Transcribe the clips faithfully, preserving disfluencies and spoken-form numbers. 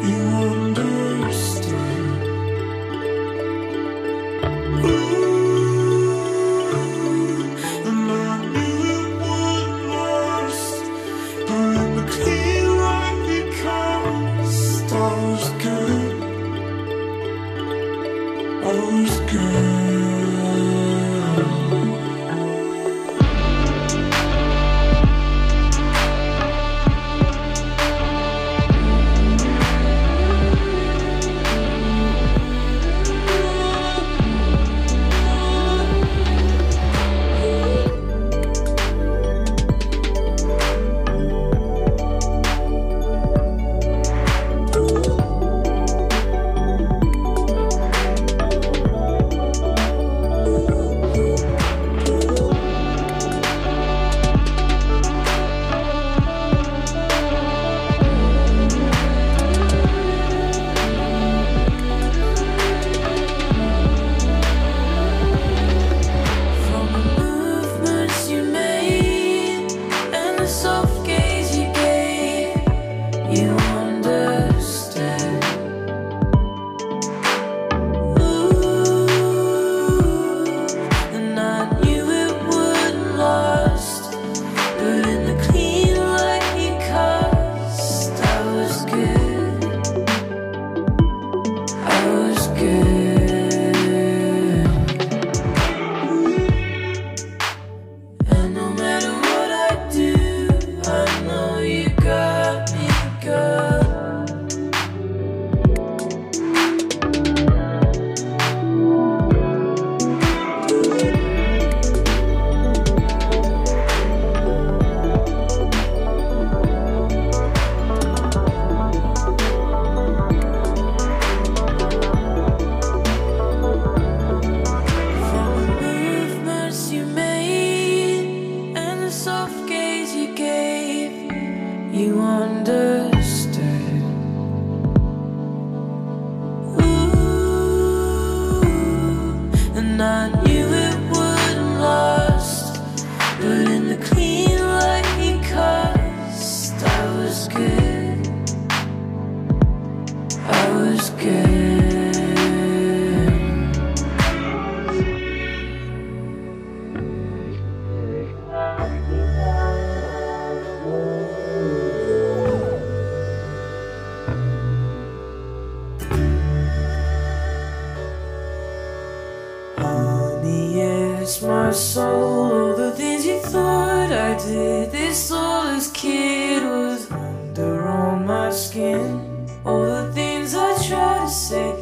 My soul, all the things you thought I did. This soulless kid was under on my skin. All the things I tried to say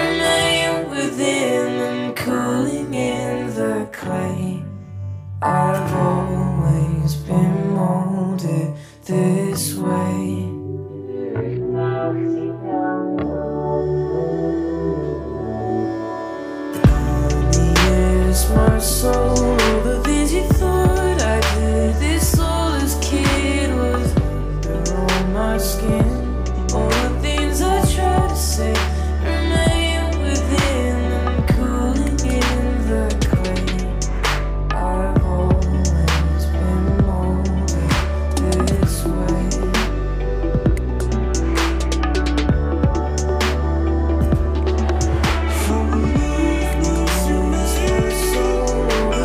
remain within and cooling in the clay. I've always been molded this way. My soul, all the things you thought I did. This soulless kid was under on my skin. All the things I tried to say remain within and cooling in the clay. I've always been molded this way. From the movements you miss my soul.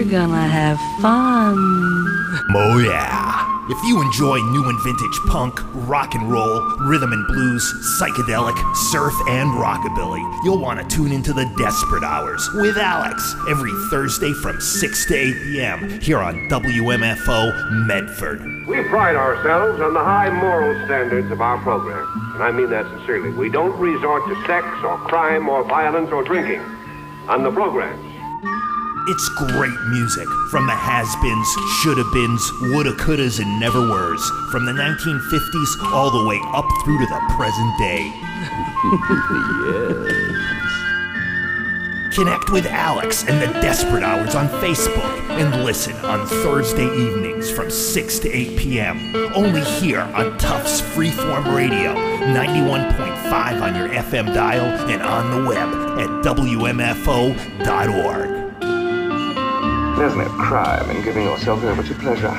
we're gonna have fun. Oh yeah. If you enjoy new and vintage punk, rock and roll, rhythm and blues, psychedelic, surf, and rockabilly, you'll want to tune into the Desperate Hours with Alex every Thursday from six to eight p.m. here on W M F O Medford. We pride ourselves on the high moral standards of our program, and I mean that sincerely. We don't resort to sex or crime or violence or drinking on the programs. It's great music from the has-beens, shoulda-beens, woulda-couldas, and never-weres, from the nineteen fifties all the way up through to the present day. Yes. Connect with Alex and the Desperate Hours on Facebook and listen on Thursday evenings from six to eight p.m. only here on Tufts Freeform Radio, ninety-one point five on your F M dial and on the web at W M F O dot org. There's no crime in giving yourself over to pleasure.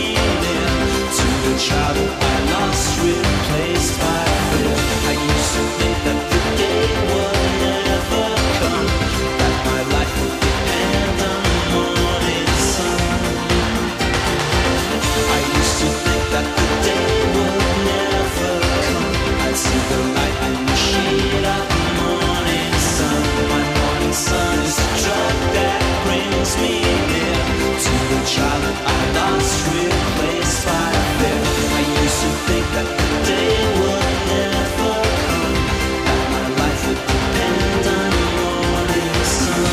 me near to the child that I lost, replaced by fear. I used to think that the day would never come, that my life would depend on the morning sun. I used to think that the day would never come, I'd see the light in the shade of the morning sun. My morning sun is a drug that brings me near to the child that I lost, replaced by fear. I used to think that the day would never come, that my life would depend on the morning sun.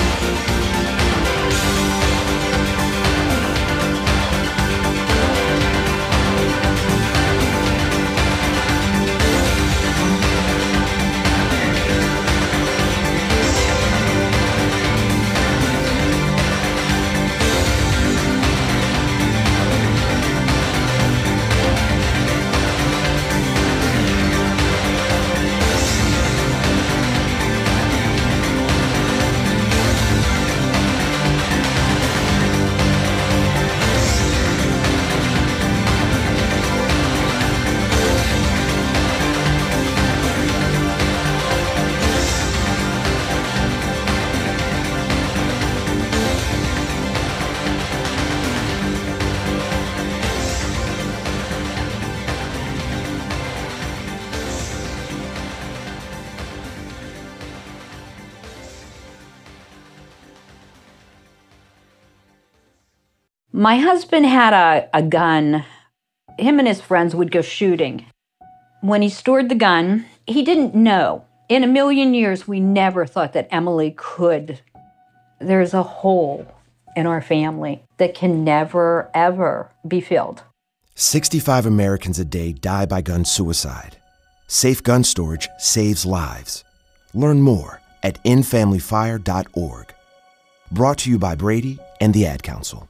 My husband had a, a gun. Him and his friends would go shooting. When he stored the gun, he didn't know. In a million years, we never thought that Emily could. There's a hole in our family that can never, ever be filled. sixty-five Americans a day die by gun suicide. Safe gun storage saves lives. Learn more at in family fire dot org. Brought to you by Brady and the Ad Council.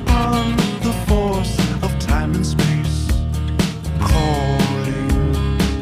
Time and space calling.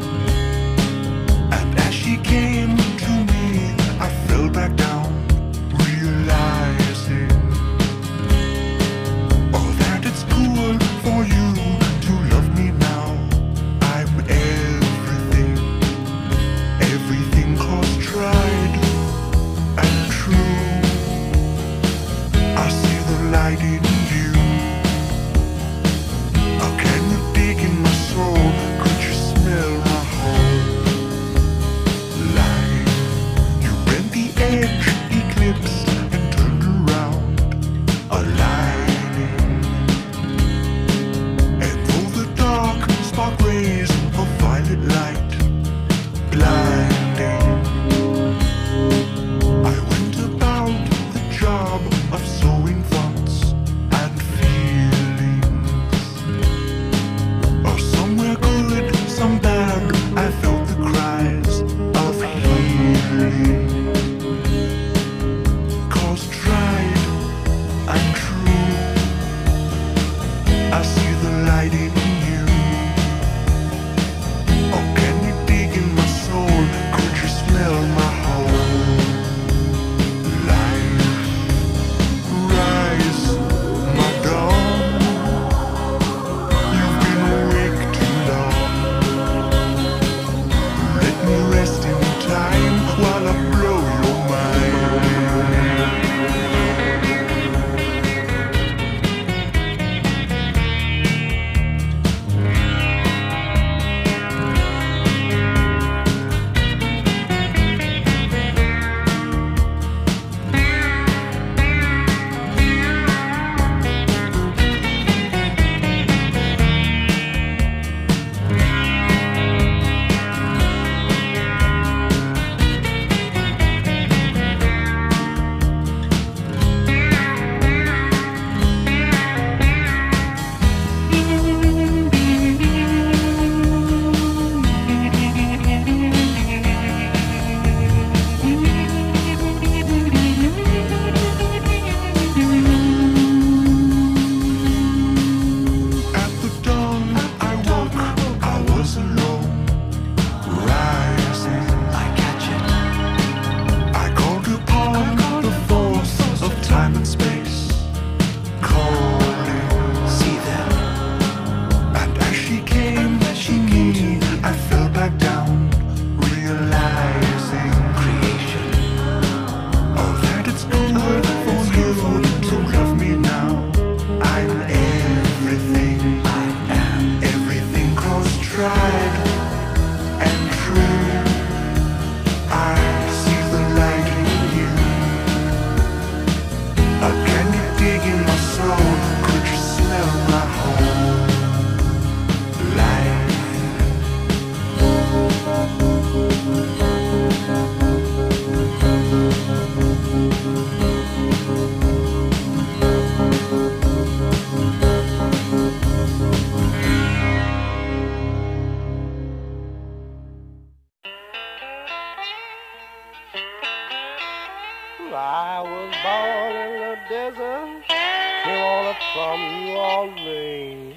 I was born in the desert, came on up from New Orleans.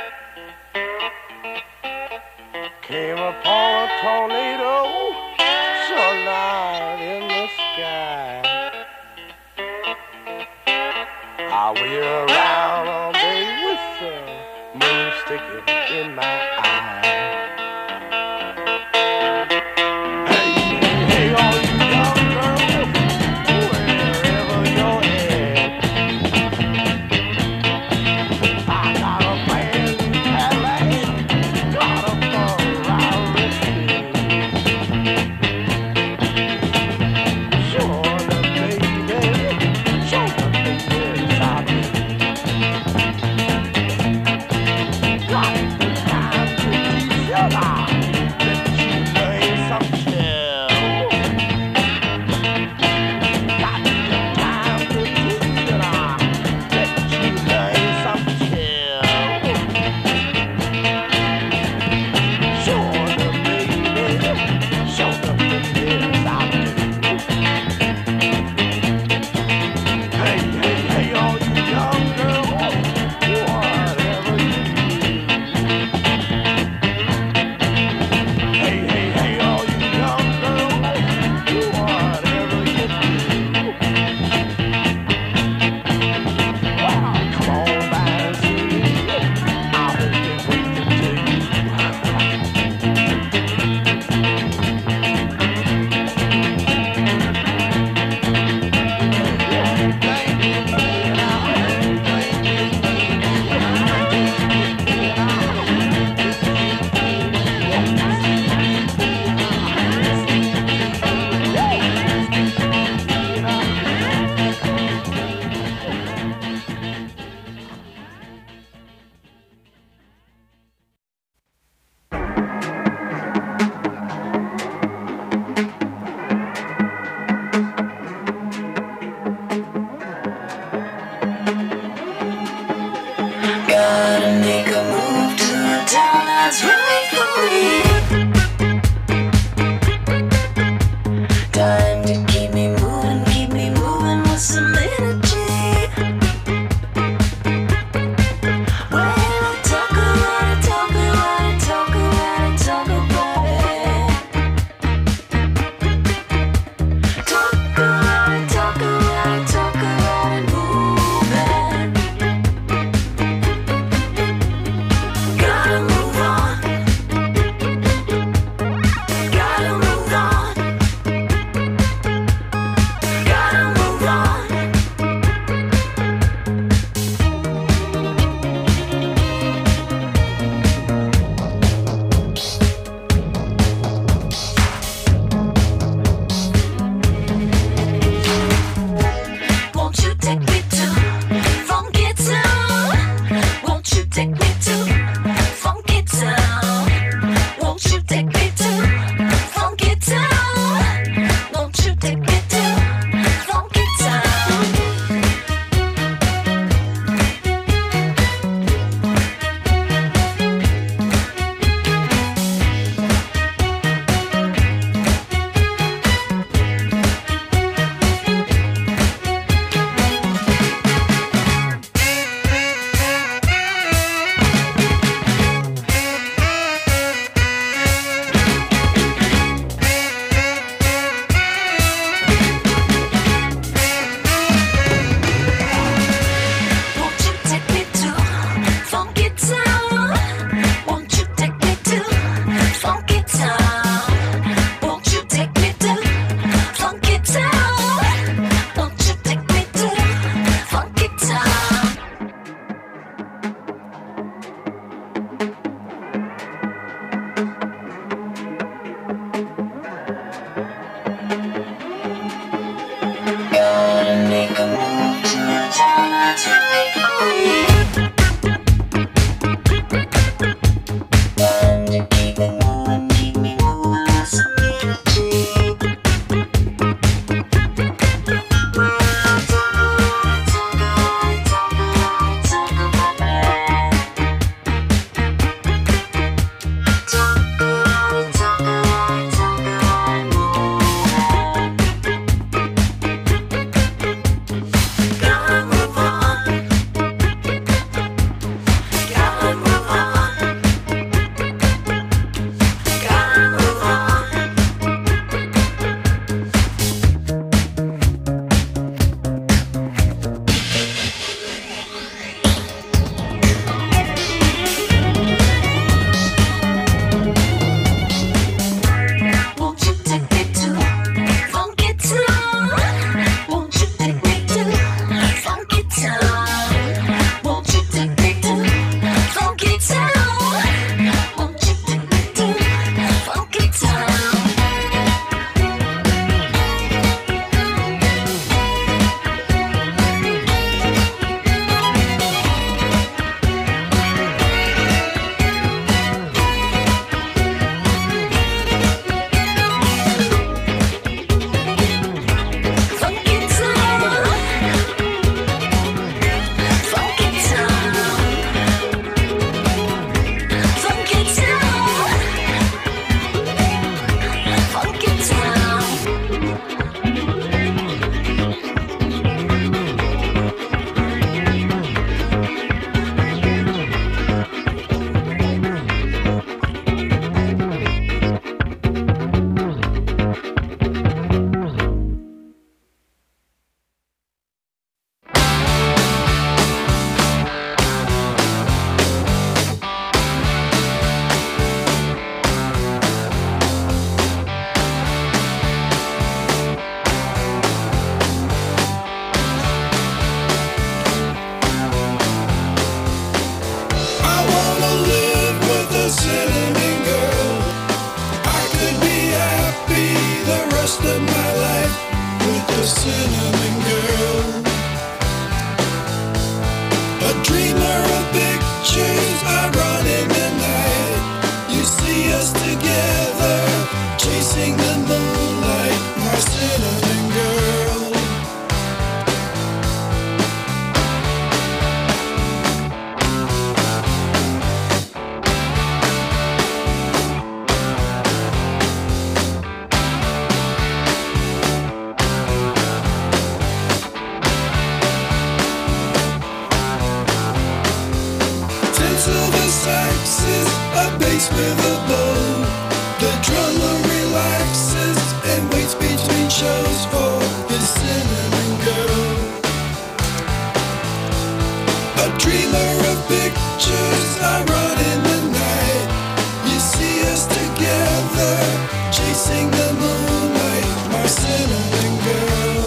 Came upon a tornado, saw a light in the sky. I wheel around all day with the moon sticking in my eye. Hey, hey, all you young girls, wherever you're at, I got a brand new Cadillac, got a Ferrari too. Sure the baby, sure the baby, I rest of my life with the cinnamon girl. A dreamer of pictures, I run in the night. You see us together, chasing the moonlight, my cinnamon girl. A bass with a bow. The drummer relaxes and waits between shows for his cinnamon girl. A dreamer of pictures, I run in the night. You see us together, chasing the moonlight, my cinnamon girl.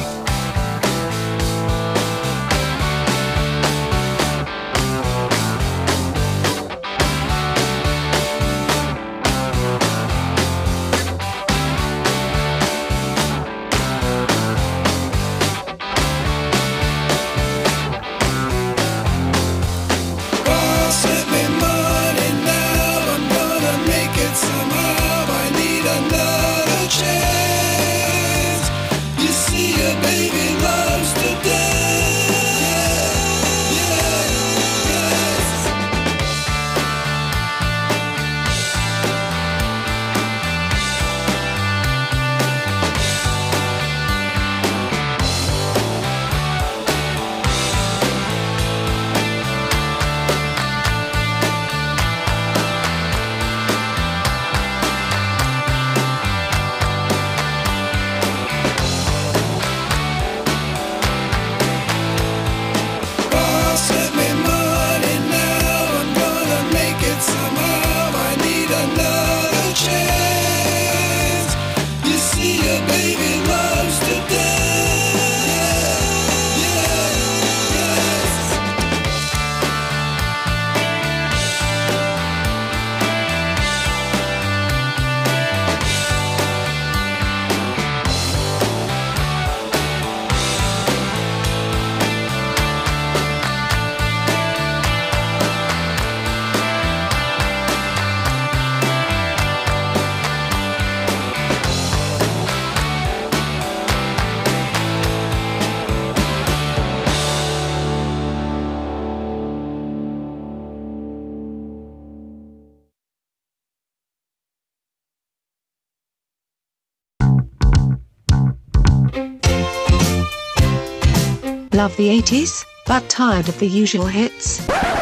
Love the eighties, but tired of the usual hits?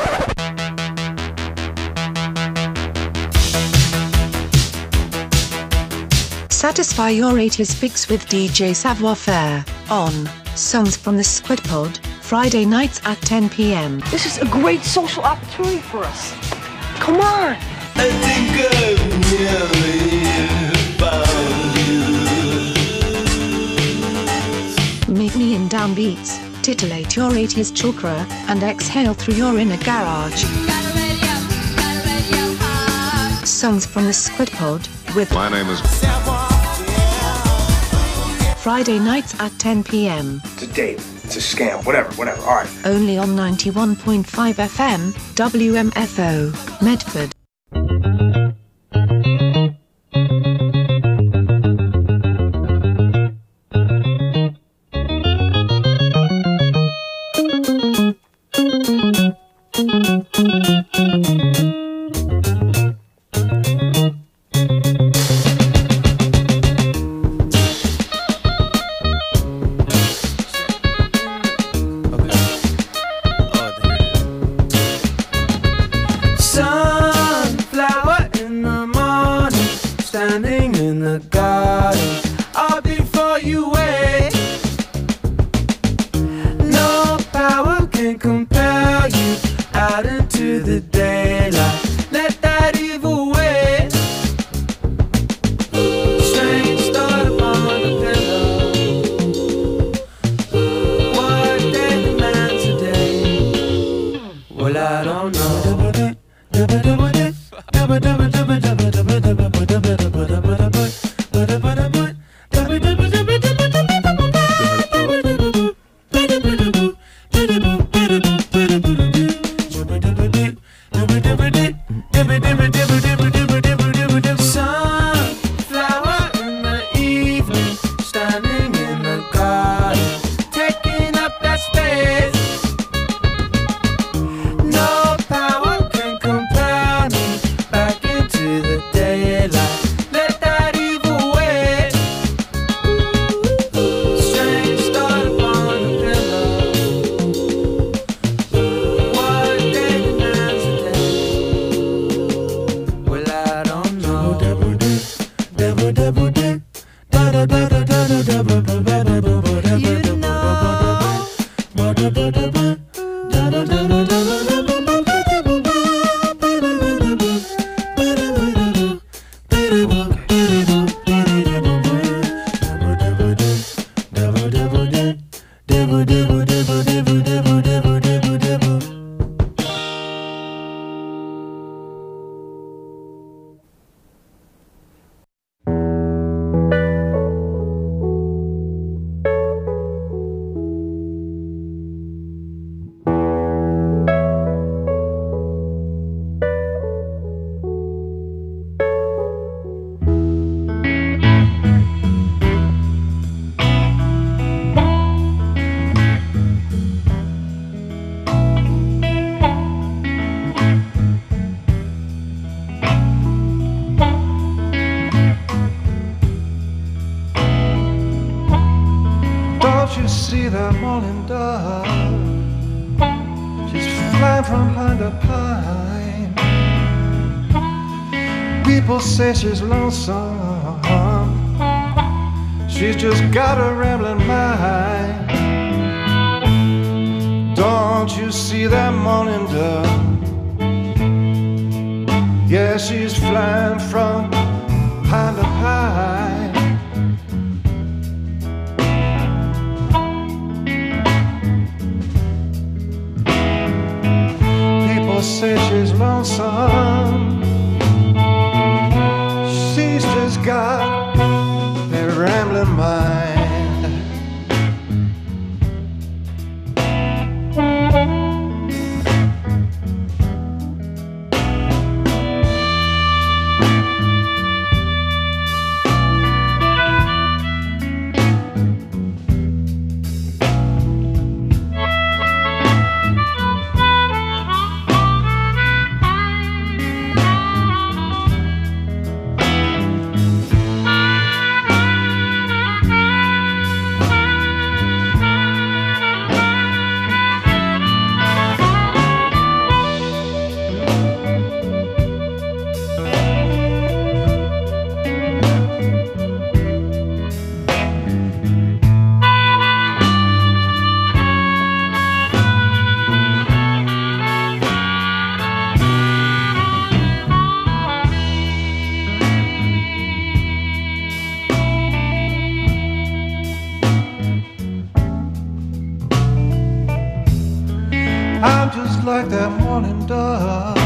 Satisfy your eighties fix with D J Savoir Faire, on Songs from the Squid Pod, Friday nights at ten p m. This is a great social opportunity for us. Come on! I think I've nearly found you. Meet me in downbeats, titillate your eighties chakra, and exhale through your inner garage. Songs from the Squid Pod, with My name is Friday nights at ten p m. It's a date, it's a scam, whatever, whatever, alright. Only on ninety-one point five F M, W M F O, Medford. Don't you see that morning dove? She's flying from pine to pine. People say she's lonesome. She's just got a rambling mind. Don't you see that morning dove? Yeah, she's flying from pine to pine. Say she's lonesome. She's just got a rambling mind. I'm just like that morning dove.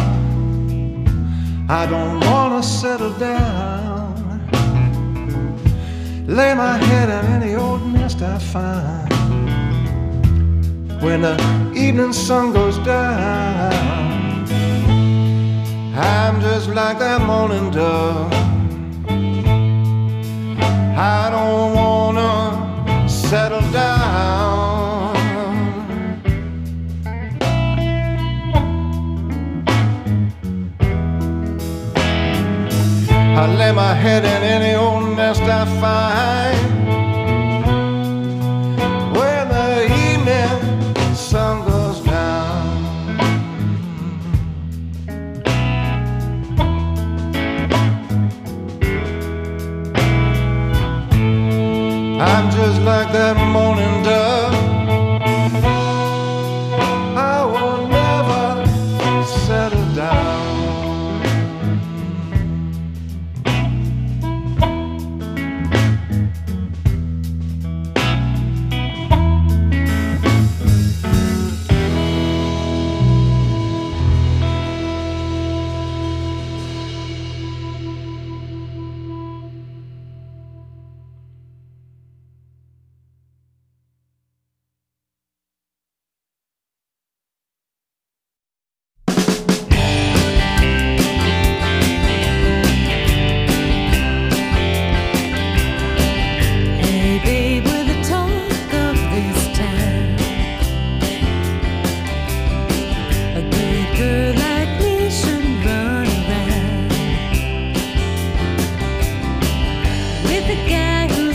I don't wanna settle down, lay my head in any old nest I find. When the evening sun goes down, I'm just like that morning dove. I don't wanna settle down. I lay my head in any old nest I find. When the evening sun goes down, I'm just like that morning dove. I will never settle down. The guy who